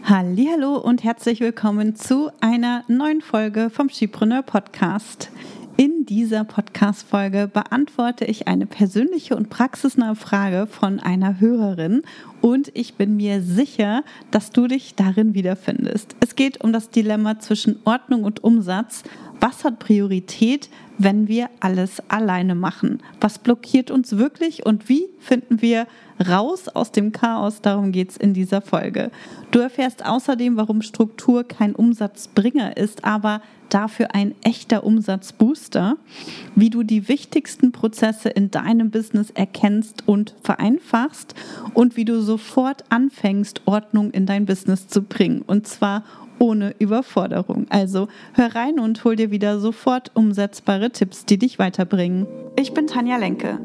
Hallihallo und herzlich willkommen zu einer neuen Folge vom Skipreneur Podcast. In dieser Podcast-Folge beantworte ich eine persönliche und praxisnahe Frage von einer Hörerin und ich bin mir sicher, dass du dich darin wiederfindest. Es geht um das Dilemma zwischen Ordnung und Umsatz. Was hat Priorität, wenn wir alles alleine machen? Was blockiert uns wirklich und wie finden wir raus aus dem Chaos? Darum geht es in dieser Folge. Du erfährst außerdem, warum Struktur kein Umsatzbringer ist, aber dafür ein echter Umsatzbooster, wie du die wichtigsten Prozesse in deinem Business erkennst und vereinfachst und wie du sofort anfängst, Ordnung in dein Business zu bringen, und zwar ohne Überforderung. Also hör rein und hol dir wieder sofort umsetzbare Tipps, die dich weiterbringen. Ich bin Tanja Lenke.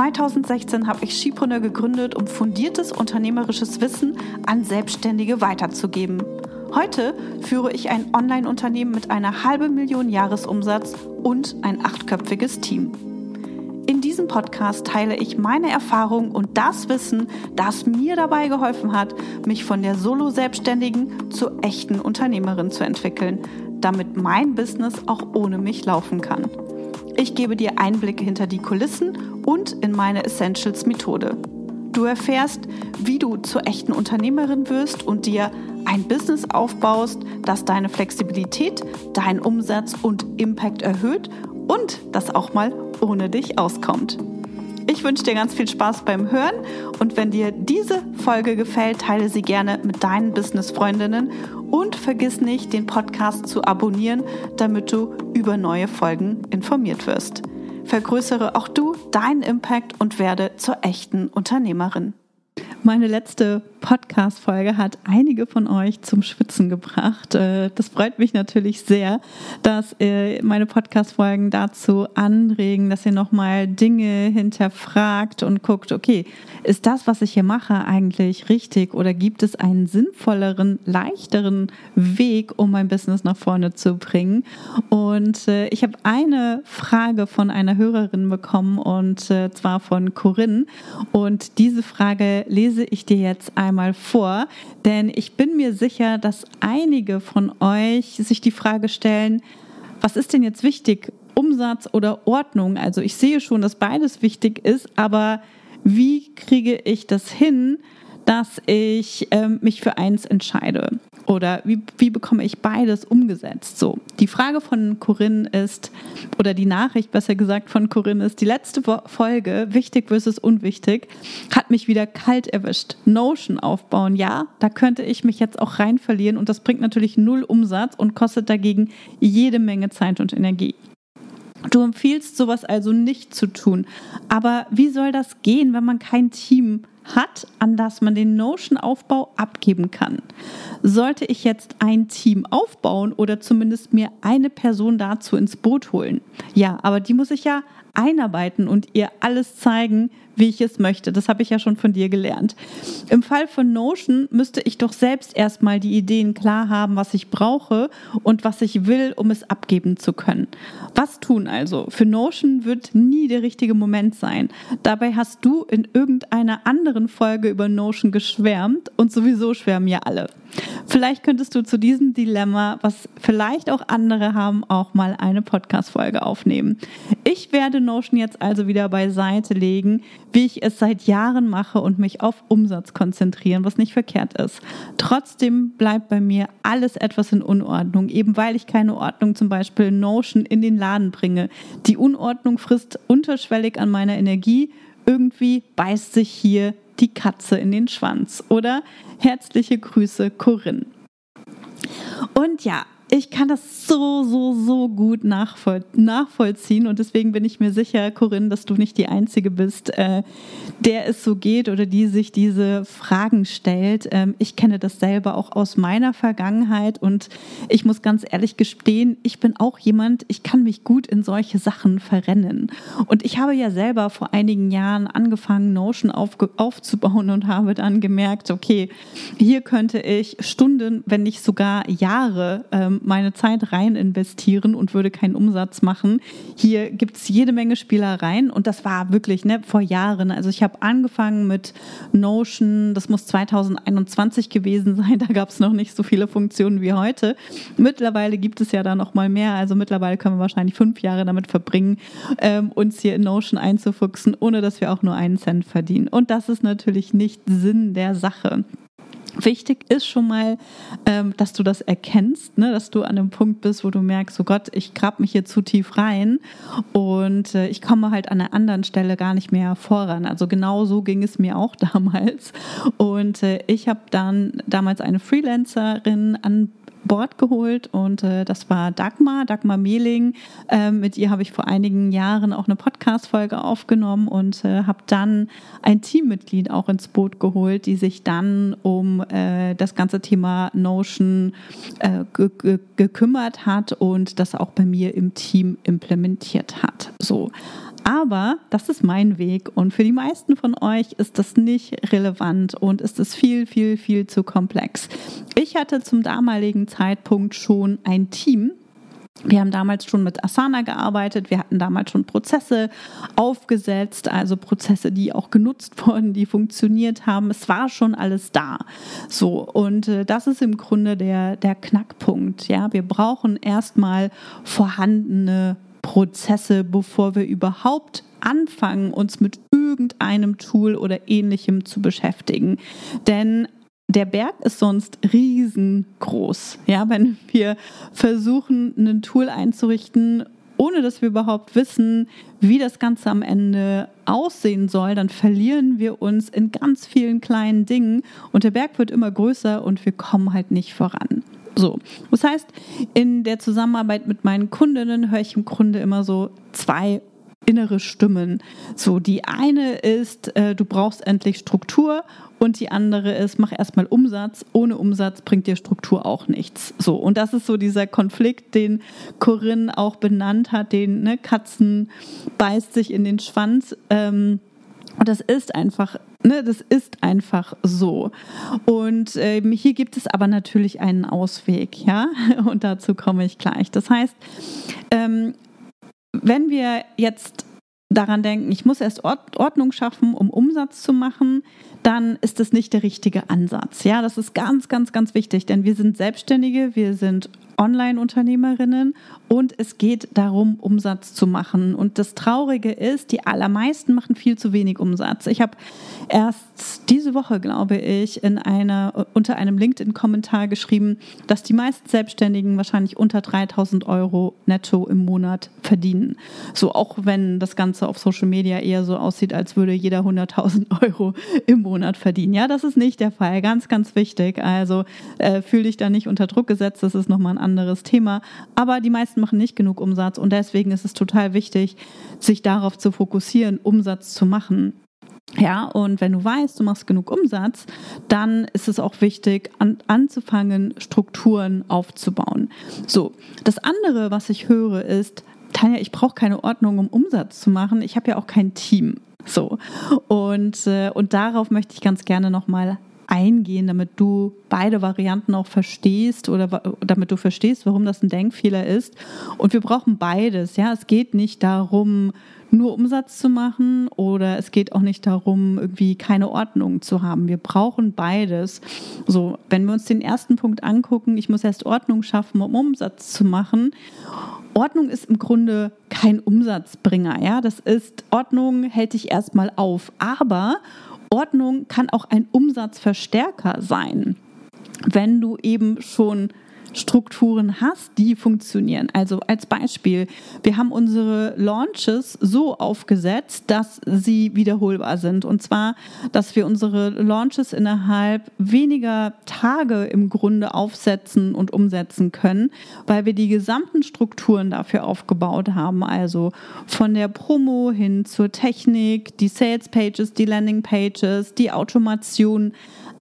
2016 habe ich Skipreneur gegründet, um fundiertes unternehmerisches Wissen an Selbstständige weiterzugeben. Heute führe ich ein Online-Unternehmen mit einer 500.000 Jahresumsatz und ein 8-köpfiges Team. In diesem Podcast teile ich meine Erfahrungen und das Wissen, das mir dabei geholfen hat, mich von der Solo-Selbstständigen zur echten Unternehmerin zu entwickeln, damit mein Business auch ohne mich laufen kann. Ich gebe dir Einblicke hinter die Kulissen und in meine Essentials-Methode. Du erfährst, wie du zur echten Unternehmerin wirst und dir ein Business aufbaust, das deine Flexibilität, deinen Umsatz und Impact erhöht und das auch mal ohne dich auskommt. Ich wünsche dir ganz viel Spaß beim Hören und wenn dir diese Folge gefällt, teile sie gerne mit deinen Business-Freundinnen und vergiss nicht, den Podcast zu abonnieren, damit du über neue Folgen informiert wirst. Vergrößere auch du deinen Impact und werde zur echten Unternehmerin. Meine letzte Podcast-Folge hat einige von euch zum Schwitzen gebracht. Das freut mich natürlich sehr, dass meine Podcast-Folgen dazu anregen, dass ihr nochmal Dinge hinterfragt und guckt, okay, ist das, was ich hier mache, eigentlich richtig oder gibt es einen sinnvolleren, leichteren Weg, um mein Business nach vorne zu bringen? Und ich habe eine Frage von einer Hörerin bekommen und zwar von Corinne und diese Frage lese ich dir jetzt einmal vor, denn ich bin mir sicher, dass einige von euch sich die Frage stellen, was ist denn jetzt wichtig, Umsatz oder Ordnung? Also ich sehe schon, dass beides wichtig ist, aber wie kriege ich das hin, dass ich mich für eins entscheide? Oder wie bekomme ich beides umgesetzt? So, die Frage von Corinne ist, oder die Nachricht besser gesagt von Corinne ist, die letzte Folge, wichtig versus unwichtig, hat mich wieder kalt erwischt. Notion aufbauen, ja, da könnte ich mich jetzt auch rein verlieren und das bringt natürlich 0 Umsatz und kostet dagegen jede Menge Zeit und Energie. Du empfiehlst sowas also nicht zu tun. Aber wie soll das gehen, wenn man kein Team hat, an das man den Notion-Aufbau abgeben kann? Sollte ich jetzt ein Team aufbauen oder zumindest mir eine Person dazu ins Boot holen? Ja, aber die muss ich ja einarbeiten und ihr alles zeigen, wie ich es möchte. Das habe ich ja schon von dir gelernt. Im Fall von Notion müsste ich doch selbst erstmal die Ideen klar haben, was ich brauche und was ich will, um es abgeben zu können. Was tun also? Für Notion wird nie der richtige Moment sein. Dabei hast du in irgendeiner anderen Folge über Notion geschwärmt und sowieso schwärmen ja alle. Vielleicht könntest du zu diesem Dilemma, was vielleicht auch andere haben, auch mal eine Podcast-Folge aufnehmen. Ich werde Notion jetzt also wieder beiseite legen, wie ich es seit Jahren mache und mich auf Umsatz konzentrieren, was nicht verkehrt ist. Trotzdem bleibt bei mir alles etwas in Unordnung, eben weil ich keine Ordnung zum Beispiel in Notion in den Laden bringe. Die Unordnung frisst unterschwellig an meiner Energie. Irgendwie beißt sich hier die Katze in den Schwanz. Oder herzliche Grüße, Corinne. Und ja, ich kann das so gut nachvollziehen und deswegen bin ich mir sicher, Corinne, dass du nicht die Einzige bist, der es so geht oder die sich diese Fragen stellt. Ich kenne das selber auch aus meiner Vergangenheit und ich muss ganz ehrlich gestehen, ich bin auch jemand, ich kann mich gut in solche Sachen verrennen. Und ich habe ja selber vor einigen Jahren angefangen, Notion aufzubauen und habe dann gemerkt, okay, hier könnte ich Stunden, wenn nicht sogar Jahre meine Zeit rein investieren und würde keinen Umsatz machen. Hier gibt es jede Menge Spielereien und das war wirklich vor Jahren. Also ich habe angefangen mit Notion, das muss 2021 gewesen sein, da gab es noch nicht so viele Funktionen wie heute. Mittlerweile gibt es ja da noch mal mehr, also mittlerweile können wir wahrscheinlich 5 Jahre damit verbringen, uns hier in Notion einzufuchsen, ohne dass wir auch nur einen Cent verdienen. Und das ist natürlich nicht Sinn der Sache. Wichtig ist schon mal, dass du das erkennst, dass du an einem Punkt bist, wo du merkst, oh Gott, ich grab mich hier zu tief rein und ich komme halt an einer anderen Stelle gar nicht mehr voran. Also genau so ging es mir auch damals. Und ich habe dann damals eine Freelancerin an Bord geholt und das war Dagmar Mehling. Mit ihr habe ich vor einigen Jahren auch eine Podcast-Folge aufgenommen und habe dann ein Teammitglied auch ins Boot geholt, die sich dann um das ganze Thema Notion gekümmert hat und das auch bei mir im Team implementiert hat. So. Aber das ist mein Weg und für die meisten von euch ist das nicht relevant und ist es viel, viel, viel zu komplex. Ich hatte zum damaligen Zeitpunkt schon ein Team. Wir haben damals schon mit Asana gearbeitet, wir hatten damals schon Prozesse aufgesetzt, also Prozesse, die auch genutzt wurden, die funktioniert haben. Es war schon alles da. So, und das ist im Grunde der Knackpunkt. Ja? Wir brauchen erstmal vorhandene Prozesse, bevor wir überhaupt anfangen, uns mit irgendeinem Tool oder Ähnlichem zu beschäftigen. Denn der Berg ist sonst riesengroß. Ja, wenn wir versuchen, ein Tool einzurichten, ohne dass wir überhaupt wissen, wie das Ganze am Ende aussehen soll, dann verlieren wir uns in ganz vielen kleinen Dingen und der Berg wird immer größer und wir kommen halt nicht voran. So, das heißt, in der Zusammenarbeit mit meinen Kundinnen höre ich im Grunde immer so 2 innere Stimmen. So, die eine ist, du brauchst endlich Struktur und die andere ist, mach erstmal Umsatz. Ohne Umsatz bringt dir Struktur auch nichts. So, und das ist so dieser Konflikt, den Corinne auch benannt hat, den Katzen beißt sich in den Schwanz. Und das ist einfach, so. Und hier gibt es aber natürlich einen Ausweg, ja, und dazu komme ich gleich. Das heißt, wenn wir jetzt daran denken, ich muss erst Ordnung schaffen, um Umsatz zu machen, dann ist das nicht der richtige Ansatz. Ja, das ist ganz, ganz, ganz wichtig, denn wir sind Selbstständige, wir sind Online-Unternehmerinnen und es geht darum, Umsatz zu machen. Und das Traurige ist, die allermeisten machen viel zu wenig Umsatz. Ich habe erst diese Woche, glaube ich, unter einem LinkedIn-Kommentar geschrieben, dass die meisten Selbstständigen wahrscheinlich unter 3.000 € netto im Monat verdienen. So, auch wenn das Ganze auf Social Media eher so aussieht, als würde jeder 100.000 € im Monat verdienen. Ja, das ist nicht der Fall. Ganz, ganz wichtig. Also fühl dich da nicht unter Druck gesetzt. Das ist nochmal ein anderes Thema. Aber die meisten machen nicht genug Umsatz und deswegen ist es total wichtig, sich darauf zu fokussieren, Umsatz zu machen. Ja, und wenn du weißt, du machst genug Umsatz, dann ist es auch wichtig, anzufangen, Strukturen aufzubauen. So, das andere, was ich höre, ist, Tanja, ich brauche keine Ordnung, um Umsatz zu machen. Ich habe ja auch kein Team. So, und darauf möchte ich ganz gerne nochmal eingehen, damit du beide Varianten auch verstehst oder damit du verstehst, warum das ein Denkfehler ist. Und wir brauchen beides. Ja, es geht nicht darum, nur Umsatz zu machen oder es geht auch nicht darum, irgendwie keine Ordnung zu haben. Wir brauchen beides. So, wenn wir uns den ersten Punkt angucken, ich muss erst Ordnung schaffen, um Umsatz zu machen. Ordnung ist im Grunde kein Umsatzbringer. Ja, Ordnung hält dich erstmal auf. Aber Ordnung kann auch ein Umsatzverstärker sein, wenn du eben schon Strukturen hast, die funktionieren. Also als Beispiel, wir haben unsere Launches so aufgesetzt, dass sie wiederholbar sind. Und zwar, dass wir unsere Launches innerhalb weniger Tage im Grunde aufsetzen und umsetzen können, weil wir die gesamten Strukturen dafür aufgebaut haben. Also von der Promo hin zur Technik, die Sales Pages, die Landing Pages, die Automation,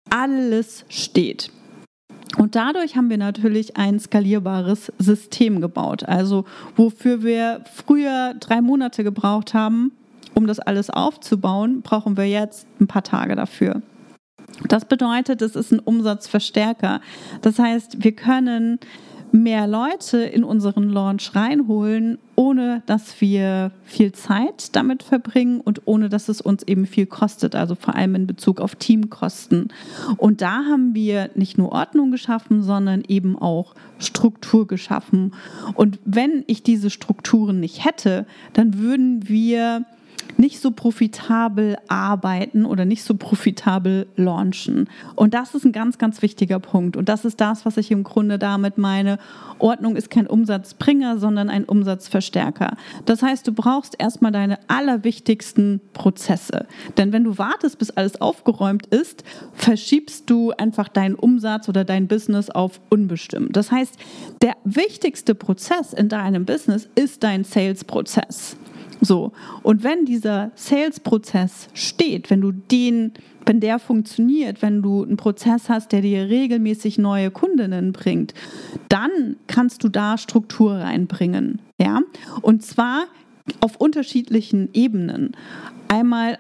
alles steht. Und dadurch haben wir natürlich ein skalierbares System gebaut. Also wofür wir früher 3 Monate gebraucht haben, um das alles aufzubauen, brauchen wir jetzt ein paar Tage dafür. Das bedeutet, es ist ein Umsatzverstärker. Das heißt, wir können mehr Leute in unseren Launch reinholen, ohne dass wir viel Zeit damit verbringen und ohne dass es uns eben viel kostet, also vor allem in Bezug auf Teamkosten. Und da haben wir nicht nur Ordnung geschaffen, sondern eben auch Struktur geschaffen. Und wenn ich diese Strukturen nicht hätte, dann würden wir nicht so profitabel arbeiten oder nicht so profitabel launchen. Und das ist ein ganz, ganz wichtiger Punkt. Und das ist das, was ich im Grunde damit meine. Ordnung ist kein Umsatzbringer, sondern ein Umsatzverstärker. Das heißt, du brauchst erstmal deine allerwichtigsten Prozesse. Denn wenn du wartest, bis alles aufgeräumt ist, verschiebst du einfach deinen Umsatz oder dein Business auf unbestimmt. Das heißt, der wichtigste Prozess in deinem Business ist dein Sales-Prozess. So, und wenn dieser Sales-Prozess steht, wenn der funktioniert, wenn du einen Prozess hast, der dir regelmäßig neue Kundinnen bringt, dann kannst du da Struktur reinbringen, ja? Und zwar auf unterschiedlichen Ebenen. Einmal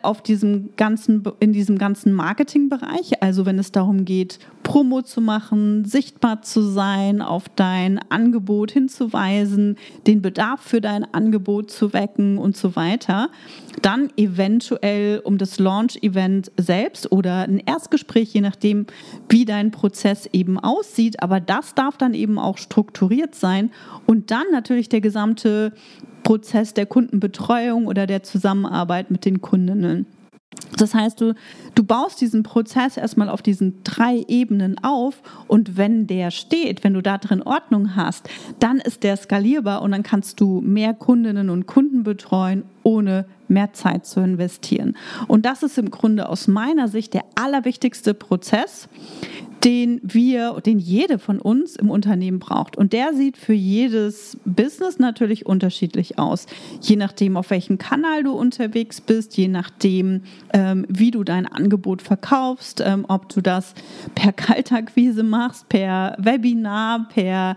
in diesem ganzen Marketingbereich, also wenn es darum geht, Promo zu machen, sichtbar zu sein, auf dein Angebot hinzuweisen, den Bedarf für dein Angebot zu wecken und so weiter. Dann eventuell um das Launch-Event selbst oder ein Erstgespräch, je nachdem, wie dein Prozess eben aussieht. Aber das darf dann eben auch strukturiert sein. Und dann natürlich der gesamte Prozess der Kundenbetreuung oder der Zusammenarbeit mit den Kundinnen. Das heißt, du baust diesen Prozess erstmal auf diesen 3 Ebenen auf und wenn der steht, wenn du da drin Ordnung hast, dann ist der skalierbar und dann kannst du mehr Kundinnen und Kunden betreuen, ohne mehr Zeit zu investieren. Und das ist im Grunde aus meiner Sicht der allerwichtigste Prozess, den jede von uns im Unternehmen braucht. Und der sieht für jedes Business natürlich unterschiedlich aus. Je nachdem, auf welchem Kanal du unterwegs bist, je nachdem, wie du dein Angebot verkaufst, ob du das per Kaltakquise machst, per Webinar, per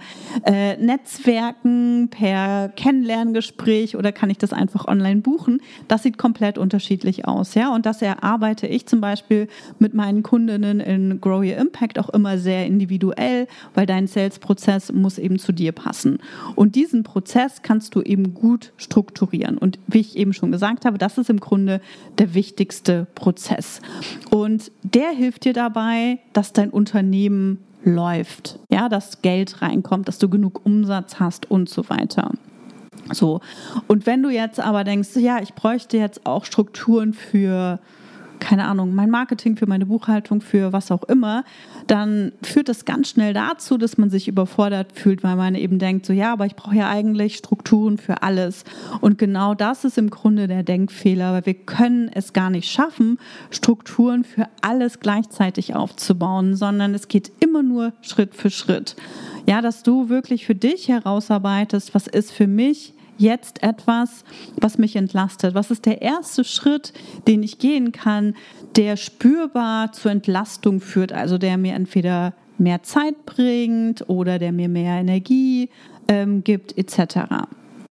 Netzwerken, per Kennenlerngespräch oder kann ich das einfach online buchen. Das sieht komplett unterschiedlich aus. Ja? Und das erarbeite ich zum Beispiel mit meinen Kundinnen in Grow Your Impact auch immer sehr individuell, weil dein Sales-Prozess muss eben zu dir passen. Und diesen Prozess kannst du eben gut strukturieren. Und wie ich eben schon gesagt habe, das ist im Grunde der wichtigste Prozess. Und der hilft dir dabei, dass dein Unternehmen läuft, ja, dass Geld reinkommt, dass du genug Umsatz hast und so weiter. So. Und wenn du jetzt aber denkst, ja, ich bräuchte jetzt auch Strukturen für, keine Ahnung, mein Marketing, für meine Buchhaltung, für was auch immer, dann führt das ganz schnell dazu, dass man sich überfordert fühlt, weil man eben denkt, so ja, aber ich brauche ja eigentlich Strukturen für alles. Und genau das ist im Grunde der Denkfehler, weil wir können es gar nicht schaffen, Strukturen für alles gleichzeitig aufzubauen, sondern es geht immer nur Schritt für Schritt. Ja, dass du wirklich für dich herausarbeitest, was ist für mich jetzt etwas, was mich entlastet? Was ist der erste Schritt, den ich gehen kann, der spürbar zur Entlastung führt, also der mir entweder mehr Zeit bringt oder der mir mehr Energie gibt, etc.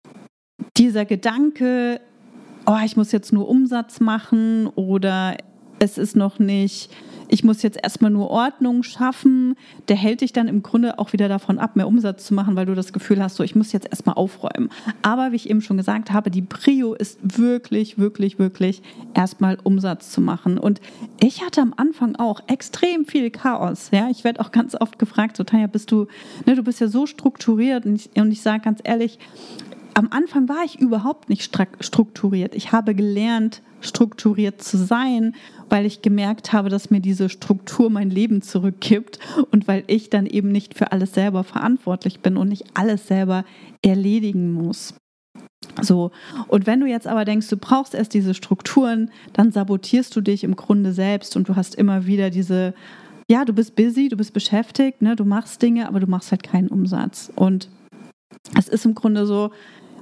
Dieser Gedanke, oh, ich muss jetzt nur Umsatz machen oder es ist noch nicht, ich muss jetzt erstmal nur Ordnung schaffen, der hält dich dann im Grunde auch wieder davon ab, mehr Umsatz zu machen, weil du das Gefühl hast, so ich muss jetzt erstmal aufräumen. Aber wie ich eben schon gesagt habe, die Prio ist wirklich, wirklich, wirklich erstmal Umsatz zu machen. Und ich hatte am Anfang auch extrem viel Chaos. Ja? Ich werde auch ganz oft gefragt, so Tanja, du bist ja so strukturiert und ich sage ganz ehrlich, am Anfang war ich überhaupt nicht strukturiert. Ich habe gelernt, strukturiert zu sein, weil ich gemerkt habe, dass mir diese Struktur mein Leben zurückgibt und weil ich dann eben nicht für alles selber verantwortlich bin und nicht alles selber erledigen muss. So, und wenn du jetzt aber denkst, du brauchst erst diese Strukturen, dann sabotierst du dich im Grunde selbst und du hast immer wieder du bist busy, du bist beschäftigt, ne, du machst Dinge, aber du machst halt keinen Umsatz. Und es ist im Grunde so,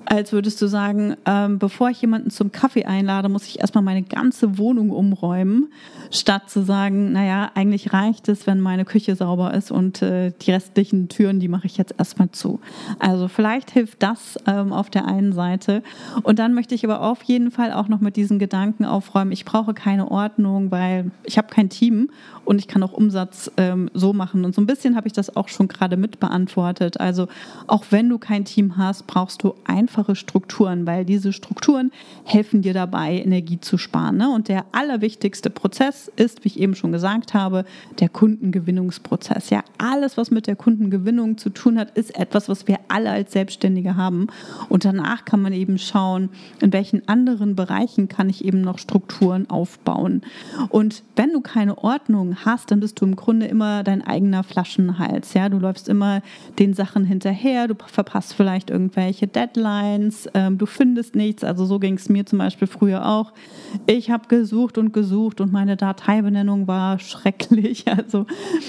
als würdest du sagen, bevor ich jemanden zum Kaffee einlade, muss ich erstmal meine ganze Wohnung umräumen, statt zu sagen, naja, eigentlich reicht es, wenn meine Küche sauber ist und die restlichen Türen, die mache ich jetzt erstmal zu. Also vielleicht hilft das auf der einen Seite. Und dann möchte ich aber auf jeden Fall auch noch mit diesen Gedanken aufräumen, ich brauche keine Ordnung, weil ich habe kein Team und ich kann auch Umsatz so machen. Und so ein bisschen habe ich das auch schon gerade mit beantwortet. Also auch wenn du kein Team hast, brauchst du einfache Strukturen, weil diese Strukturen helfen dir dabei, Energie zu sparen. Ne? Und der allerwichtigste Prozess ist, wie ich eben schon gesagt habe, der Kundengewinnungsprozess. Ja, alles, was mit der Kundengewinnung zu tun hat, ist etwas, was wir alle als Selbstständige haben. Und danach kann man eben schauen, in welchen anderen Bereichen kann ich eben noch Strukturen aufbauen. Und wenn du keine Ordnung hast, dann bist du im Grunde immer dein eigener Flaschenhals. Ja? Du läufst immer den Sachen hinterher, du verpasst vielleicht irgendwelche Deadlines, du findest nichts. Also so ging es mir zum Beispiel früher auch. Ich habe gesucht und meine Dateibenennung war schrecklich. Also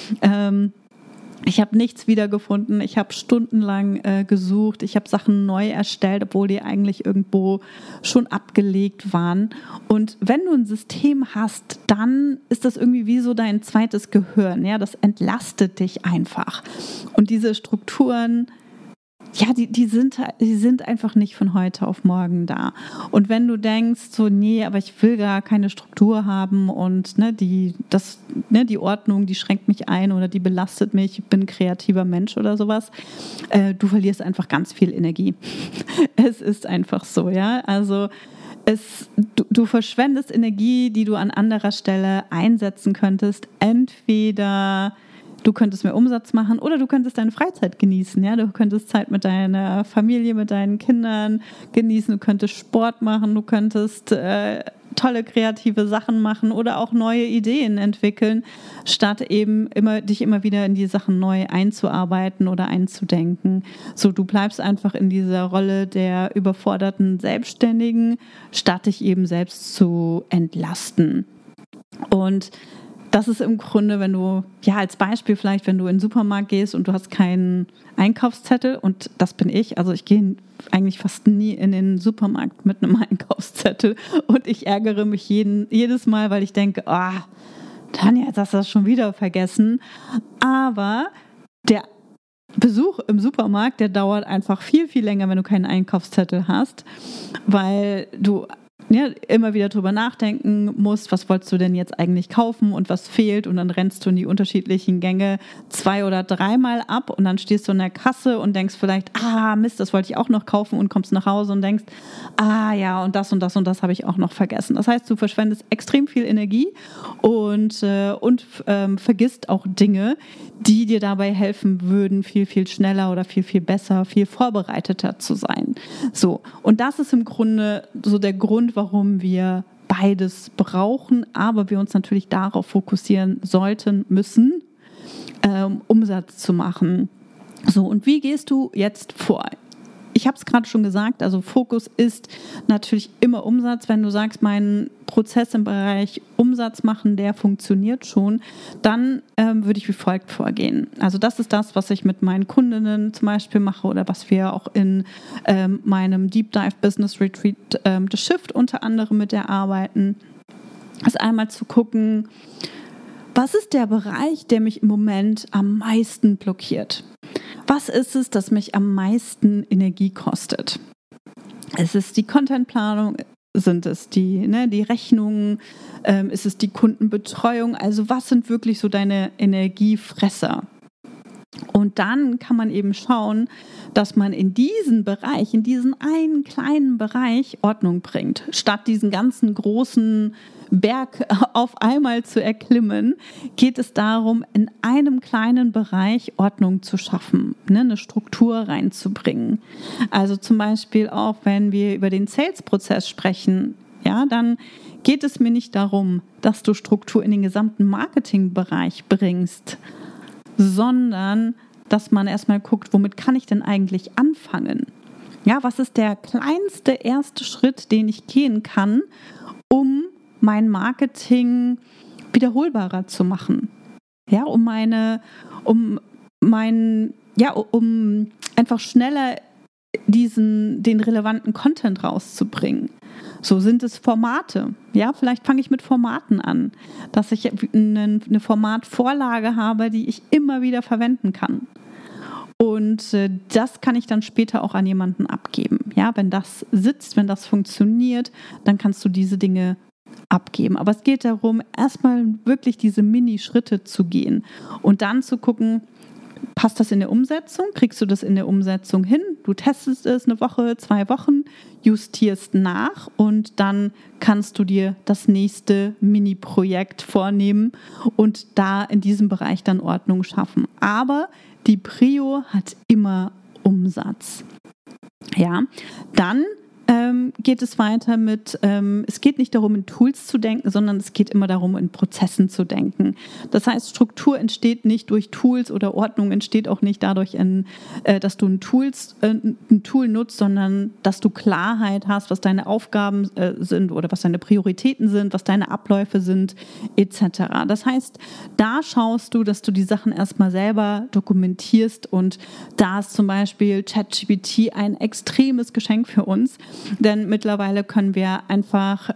ich habe nichts wiedergefunden, ich habe stundenlang gesucht, ich habe Sachen neu erstellt, obwohl die eigentlich irgendwo schon abgelegt waren. Und wenn du ein System hast, dann ist das irgendwie wie so dein zweites Gehirn. Ja? Das entlastet dich einfach. Und diese Strukturen, ja, die sind einfach nicht von heute auf morgen da. Und wenn du denkst, so, nee, aber ich will gar keine Struktur haben und die Ordnung, die schränkt mich ein oder die belastet mich, ich bin ein kreativer Mensch oder sowas, du verlierst einfach ganz viel Energie. Es ist einfach so, ja. Also du verschwendest Energie, die du an anderer Stelle einsetzen könntest. Entweder du könntest mehr Umsatz machen oder du könntest deine Freizeit genießen. Ja? Du könntest Zeit mit deiner Familie, mit deinen Kindern genießen. Du könntest Sport machen, du könntest tolle kreative Sachen machen oder auch neue Ideen entwickeln, statt eben dich immer wieder in die Sachen neu einzuarbeiten oder einzudenken. So, du bleibst einfach in dieser Rolle der überforderten Selbstständigen, statt dich eben selbst zu entlasten. Und das ist im Grunde, wenn du, ja, als Beispiel vielleicht, wenn du in den Supermarkt gehst und du hast keinen Einkaufszettel, und das bin ich, also ich gehe eigentlich fast nie in den Supermarkt mit einem Einkaufszettel und ich ärgere mich jedes Mal, weil ich denke, Tanja, jetzt hast du das schon wieder vergessen. Aber der Besuch im Supermarkt, der dauert einfach viel, viel länger, wenn du keinen Einkaufszettel hast, weil du immer wieder drüber nachdenken musst, was wolltest du denn jetzt eigentlich kaufen und was fehlt, und dann rennst du in die unterschiedlichen Gänge 2 oder 3 Mal ab und dann stehst du in der Kasse und denkst vielleicht, Mist, das wollte ich auch noch kaufen, und kommst nach Hause und denkst, ja, und das habe ich auch noch vergessen. Das heißt, du verschwendest extrem viel Energie und vergisst auch Dinge, die dir dabei helfen würden, viel, viel schneller oder viel, viel besser, viel vorbereiteter zu sein. So, und das ist im Grunde so der Grund, warum wir beides brauchen, aber wir uns natürlich darauf fokussieren müssen, Umsatz zu machen. So, und wie gehst du jetzt vor? Ich habe es gerade schon gesagt, also Fokus ist natürlich immer Umsatz. Wenn du sagst, mein Prozess im Bereich Umsatz machen, der funktioniert schon, dann würde ich wie folgt vorgehen. Also das ist das, was ich mit meinen Kundinnen zum Beispiel mache oder was wir auch in meinem Deep Dive Business Retreat The Shift unter anderem mit erarbeiten. Also einmal zu gucken, was ist der Bereich, der mich im Moment am meisten blockiert? Was ist es, das mich am meisten Energie kostet? Ist es die Contentplanung? Sind es die Rechnungen? Ist es die Kundenbetreuung? Also was sind wirklich so deine Energiefresser? Und dann kann man eben schauen, dass man in diesen Bereich, in diesen einen kleinen Bereich Ordnung bringt. Statt diesen ganzen großen Berg auf einmal zu erklimmen, geht es darum, in einem kleinen Bereich Ordnung zu schaffen, eine Struktur reinzubringen. Also zum Beispiel auch, wenn wir über den Sales-Prozess sprechen, ja, dann geht es mir nicht darum, dass du Struktur in den gesamten Marketingbereich bringst, sondern dass man erstmal guckt, womit kann ich denn eigentlich anfangen? Ja, was ist der kleinste erste Schritt, den ich gehen kann, um mein Marketing wiederholbarer zu machen? Ja, um einfach schneller den relevanten Content rauszubringen. So sind es Formate. Ja, vielleicht fange ich mit Formaten an, dass ich eine Formatvorlage habe, die ich immer wieder verwenden kann. Und das kann ich dann später auch an jemanden abgeben. Ja, wenn das sitzt, wenn das funktioniert, dann kannst du diese Dinge abgeben. Aber es geht darum, erstmal wirklich diese Mini-Schritte zu gehen und dann zu gucken, passt das in der Umsetzung? Kriegst du das in der Umsetzung hin? Du testest es eine Woche, 2 Wochen, justierst nach und dann kannst du dir das nächste Mini-Projekt vornehmen und da in diesem Bereich dann Ordnung schaffen. Aber die Prio hat immer Umsatz. Ja, dann geht es weiter mit, es geht nicht darum, in Tools zu denken, sondern es geht immer darum, in Prozessen zu denken. Das heißt, Struktur entsteht nicht durch Tools oder Ordnung entsteht auch nicht dadurch, dass du ein Tool nutzt, sondern dass du Klarheit hast, was deine Aufgaben sind oder was deine Prioritäten sind, was deine Abläufe sind, etc. Das heißt, da schaust du, dass du die Sachen erstmal selber dokumentierst und da ist zum Beispiel ChatGPT ein extremes Geschenk für uns. Denn mittlerweile können wir einfach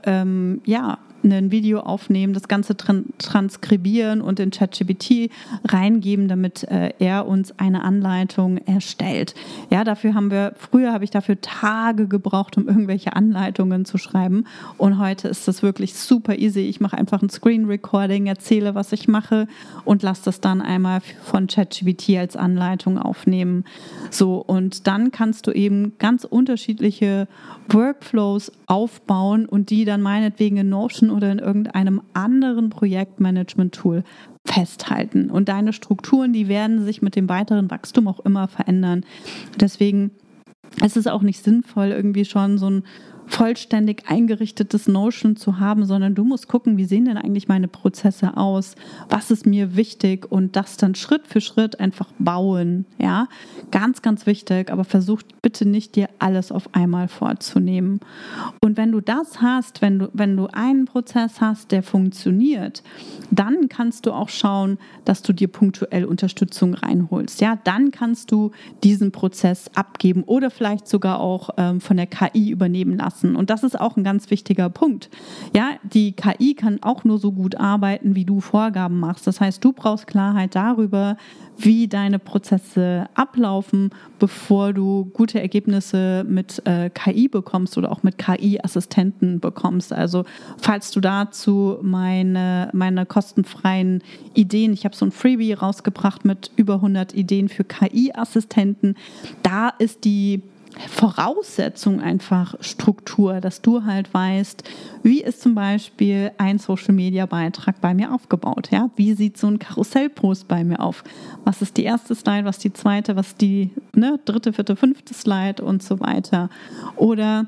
ein Video aufnehmen, das Ganze transkribieren und in ChatGPT reingeben, damit er uns eine Anleitung erstellt. Ja, früher habe ich dafür Tage gebraucht, um irgendwelche Anleitungen zu schreiben und heute ist das wirklich super easy. Ich mache einfach ein Screen Recording, erzähle, was ich mache und lasse das dann einmal von ChatGPT als Anleitung aufnehmen. So, und dann kannst du eben ganz unterschiedliche Workflows aufbauen und die dann meinetwegen in Notion oder in irgendeinem anderen Projektmanagement-Tool festhalten. Und deine Strukturen, die werden sich mit dem weiteren Wachstum auch immer verändern. Deswegen ist es auch nicht sinnvoll, irgendwie schon so ein vollständig eingerichtetes Notion zu haben, sondern du musst gucken, wie sehen denn eigentlich meine Prozesse aus, was ist mir wichtig und das dann Schritt für Schritt einfach bauen, ja, ganz, ganz wichtig, aber versuch bitte nicht, dir alles auf einmal vorzunehmen. Und wenn du das hast, wenn du einen Prozess hast, der funktioniert, dann kannst du auch schauen, dass du dir punktuell Unterstützung reinholst, ja, dann kannst du diesen Prozess abgeben oder vielleicht sogar auch von der KI übernehmen lassen. Und das ist auch ein ganz wichtiger Punkt. Ja, die KI kann auch nur so gut arbeiten, wie du Vorgaben machst. Das heißt, du brauchst Klarheit darüber, wie deine Prozesse ablaufen, bevor du gute Ergebnisse mit KI bekommst oder auch mit KI-Assistenten bekommst. Also falls du dazu meine kostenfreien Ideen, ich habe so ein Freebie rausgebracht mit über 100 Ideen für KI-Assistenten, da ist die Voraussetzung einfach Struktur, dass du halt weißt, wie ist zum Beispiel ein Social-Media-Beitrag bei mir aufgebaut, ja? Wie sieht so ein Karussellpost bei mir auf? Was ist die erste Slide, was die zweite, was die dritte, vierte, fünfte Slide und so weiter? Oder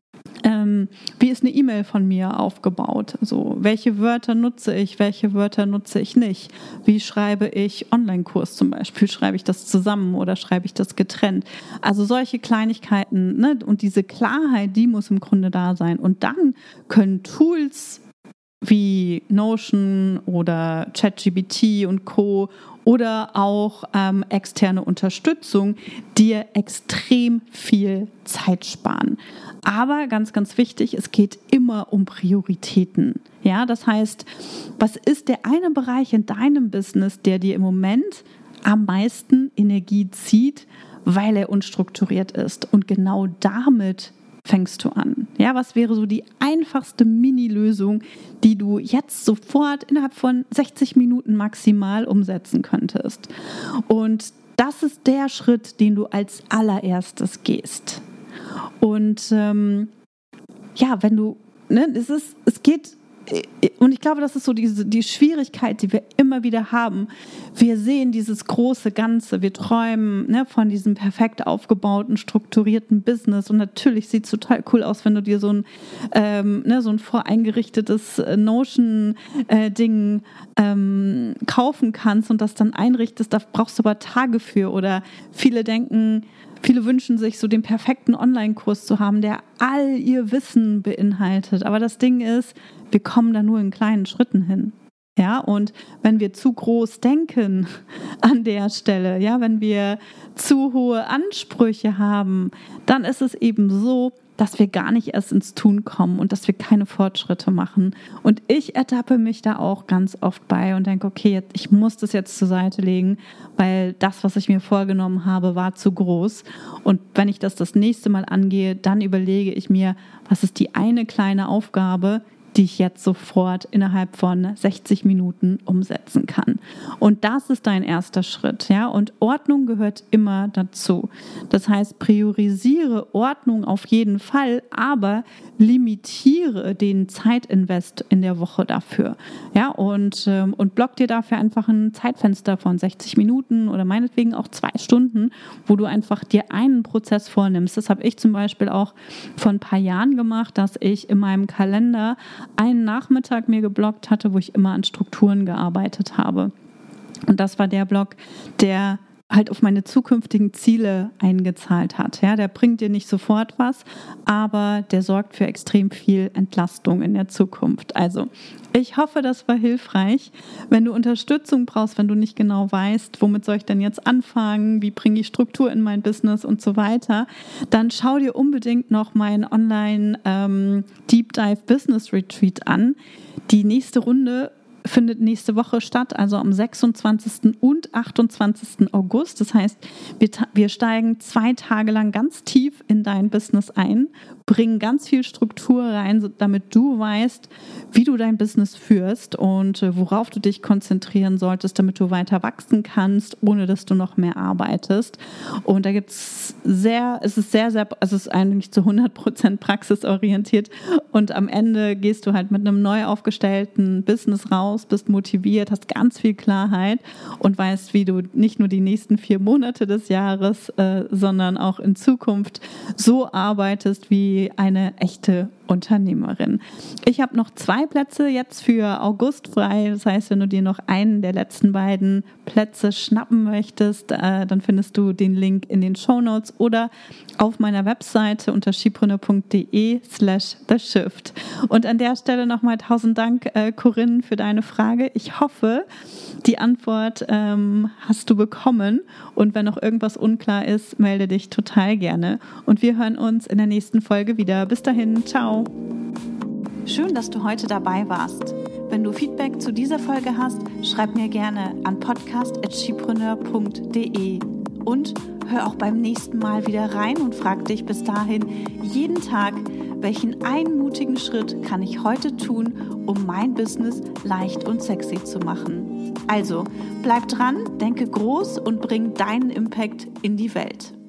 wie ist eine E-Mail von mir aufgebaut? Also, welche Wörter nutze ich nicht? Wie schreibe ich Online-Kurs zum Beispiel? Schreibe ich das zusammen oder schreibe ich das getrennt? Also solche Kleinigkeiten, ne? Und diese Klarheit, die muss im Grunde da sein. Und dann können Tools wie Notion oder ChatGPT und Co. oder auch externe Unterstützung dir extrem viel Zeit sparen. Aber ganz, ganz wichtig, es geht immer um Prioritäten. Ja, das heißt, was ist der eine Bereich in deinem Business, der dir im Moment am meisten Energie zieht, weil er unstrukturiert ist? Und genau damit fängst du an. Ja, was wäre so die einfachste Mini-Lösung, die du jetzt sofort innerhalb von 60 Minuten maximal umsetzen könntest? Und das ist der Schritt, den du als allererstes gehst. Und wenn du, es geht, und ich glaube, das ist so die Schwierigkeit, die wir immer wieder haben. Wir sehen dieses große Ganze, wir träumen von diesem perfekt aufgebauten, strukturierten Business und natürlich sieht es total cool aus, wenn du dir so ein voreingerichtetes Notion-Ding kaufen kannst und das dann einrichtest, da brauchst du aber Tage für oder viele wünschen sich so den perfekten Online-Kurs zu haben, der all ihr Wissen beinhaltet. Aber das Ding ist, wir kommen da nur in kleinen Schritten hin. Ja, und wenn wir zu groß denken an der Stelle, ja, wenn wir zu hohe Ansprüche haben, dann ist es eben so, dass wir gar nicht erst ins Tun kommen und dass wir keine Fortschritte machen. Und ich ertappe mich da auch ganz oft bei und denke, okay, ich muss das jetzt zur Seite legen, weil das, was ich mir vorgenommen habe, war zu groß. Und wenn ich das nächste Mal angehe, dann überlege ich mir, was ist die eine kleine Aufgabe, die ich jetzt sofort innerhalb von 60 Minuten umsetzen kann. Und das ist dein erster Schritt, ja. Und Ordnung gehört immer dazu. Das heißt, priorisiere Ordnung auf jeden Fall, aber limitiere den Zeitinvest in der Woche dafür, ja. Und block dir dafür einfach ein Zeitfenster von 60 Minuten oder meinetwegen auch 2 Stunden, wo du einfach dir einen Prozess vornimmst. Das habe ich zum Beispiel auch vor ein paar Jahren gemacht, dass ich in meinem Kalender einen Nachmittag mir geblockt hatte, wo ich immer an Strukturen gearbeitet habe. Und das war der Block, der halt auf meine zukünftigen Ziele eingezahlt hat. Ja, der bringt dir nicht sofort was, aber der sorgt für extrem viel Entlastung in der Zukunft. Also ich hoffe, das war hilfreich. Wenn du Unterstützung brauchst, wenn du nicht genau weißt, womit soll ich denn jetzt anfangen, wie bringe ich Struktur in mein Business und so weiter, dann schau dir unbedingt noch mein Online Deep Dive Business Retreat an. Die nächste Runde findet nächste Woche statt, also am 26. und 28. August. Das heißt, wir steigen 2 Tage lang ganz tief in dein Business ein, bringen ganz viel Struktur rein, damit du weißt, wie du dein Business führst und worauf du dich konzentrieren solltest, damit du weiter wachsen kannst, ohne dass du noch mehr arbeitest. Und da es ist eigentlich zu 100% praxisorientiert und am Ende gehst du halt mit einem neu aufgestellten Business raus, bist motiviert, hast ganz viel Klarheit und weißt, wie du nicht nur die nächsten 4 Monate des Jahres, sondern auch in Zukunft so arbeitest wie eine echte Unternehmerin. Ich habe noch 2 Plätze jetzt für August frei. Das heißt, wenn du dir noch einen der letzten beiden Plätze schnappen möchtest, dann findest du den Link in den Shownotes oder auf meiner Webseite unter skipreneur.de/theshift. Und an der Stelle nochmal 1000 Dank, Corinne, für deine Frage. Ich hoffe, die Antwort hast du bekommen. Und wenn noch irgendwas unklar ist, melde dich total gerne. Und wir hören uns in der nächsten Folge wieder. Bis dahin, ciao. Schön, dass du heute dabei warst. Wenn du Feedback zu dieser Folge hast, schreib mir gerne an podcast@skipreneur.de und hör auch beim nächsten Mal wieder rein und frag dich bis dahin jeden Tag, welchen einen mutigen Schritt kann ich heute tun, um mein Business leicht und sexy zu machen. Also, bleib dran, denke groß und bring deinen Impact in die Welt.